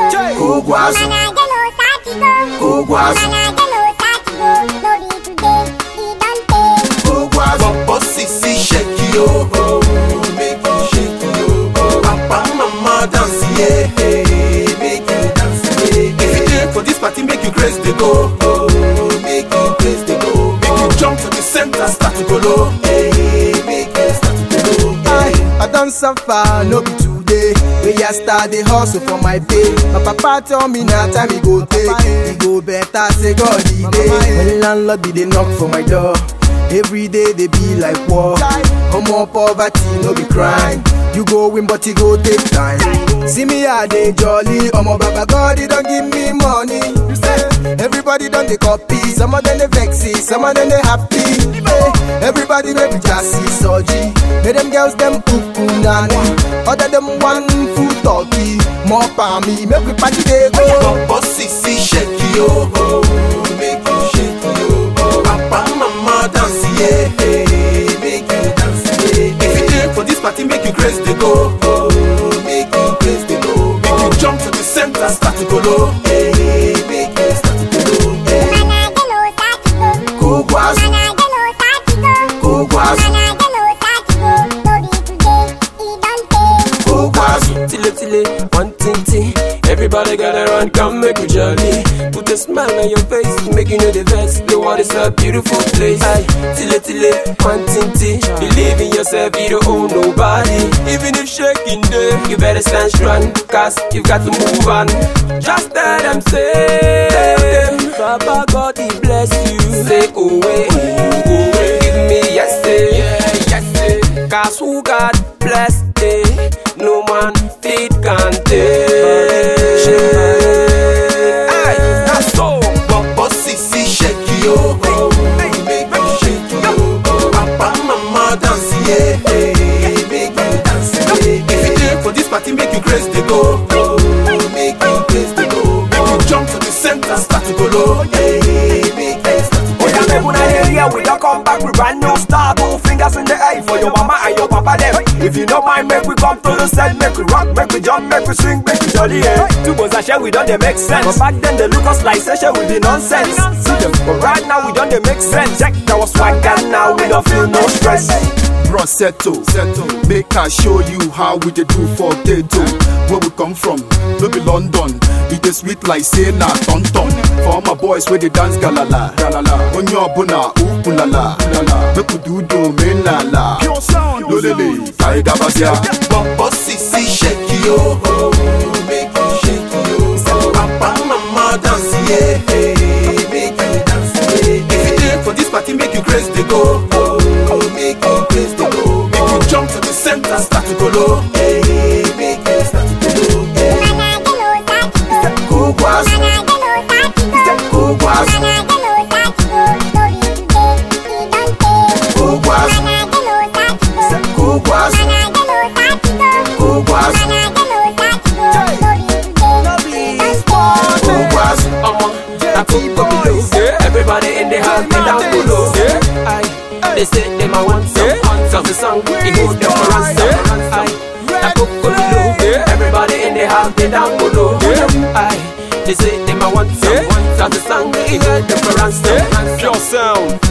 Kogwas, Kogwas, Kogwas, bossy, shake yo, make you shake yo. Papa, mama dance, yeah, make you dance, yeah. If you did for this party, make you grace the go, make you grace the go. Make you jump to the center, start to go low, make you start to go low. I done suffer, no be today. When I start the hustle for my pay. My papa tell me now time he go take. He go better, say God he day. When landlord be they knock for my door. Every day they be like war. More poverty, no be crime. You go win but you go take time. See me a day jolly. My baba God he don't give me money. Everybody done they copy. Some of them they vexy, some of them they happy. Everybody maybe just see soji. Make them girls them nani. Other them one food talkie. More pa me, make we party they go. Bossy, shake yo, make you shake yo. Papa, mama dance, yeah, make you dance, yeah. If you did for this party, make you grace the go, make you grace the go. Make you jump to the center, start to go low, make you start to go low. Kogwas, Kogwas, Kogwas, Tile, one ting. Everybody gather around, come make me jolly. Put a smile on your face, make you know the best. The world is a beautiful place. Aye, tile, one ting. Believe in yourself, you don't own nobody. Even if shaking day, you better stand strong, cause you've got to move on. Just tell them, say, Papa God, he bless you. Say, away, give me yes, cause who God bless, no man feet can take. Bossy, shake yo, make you shake yo. Papa, mama dance, yeah, make you dance, yeah. If you did for this party, make you grace the go, make you grace the go. Make you jump to the center, start to go low, make you start to go low. We don't come back with brand new start. 2 fingers in the air for your mama and your papa them. If you don't mind, make we come to the set. Make we rock, make we jump, make we swing, make we jolly, yeah. Two boys and share, we don't they make sense. But back then they look us like session with the nonsense. See them, but right now we don't they make sense. Check that was swag and now we don't feel no stress. Bro, settle. Make I show you how we dey do for ghetto. Where we come from, no be London. It is sweet like say na tonton. For all my boys where they dance galala. Onyo abuna upulala. Make we do menala. Lolele, Tiger Basia. Bossy, shake yo, make you shake yo. Papa, mama dance, yeah, make you dance, yeah. If you did for this party, make you grace the go, make you grace the go. Make you jump to the center, start to go low, make you start to go low. Kogwas, Kogwas, Kogwas, Kogwas, Kogwas, Everybody in the house, get down below. They say they might want some, cause the song, it go them for ransom. Everybody in the house, get down below. They say they might want some, cause the song, it go them for ransom. Pure sound.